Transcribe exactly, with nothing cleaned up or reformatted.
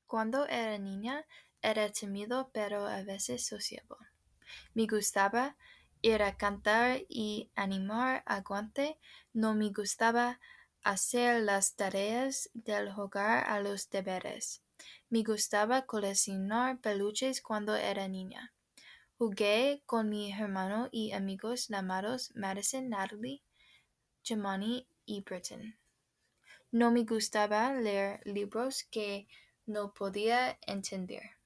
Cuando era niña, era tímido pero a veces sociable. Me gustaba ir a cantar y animar a Guante. No me gustaba hacer las tareas del hogar a los deberes. Me gustaba coleccionar peluches cuando era niña. Jugué con mi hermano y amigos llamados Madison, Natalie, Jimani y Britton. No me gustaba leer libros que no podía entender.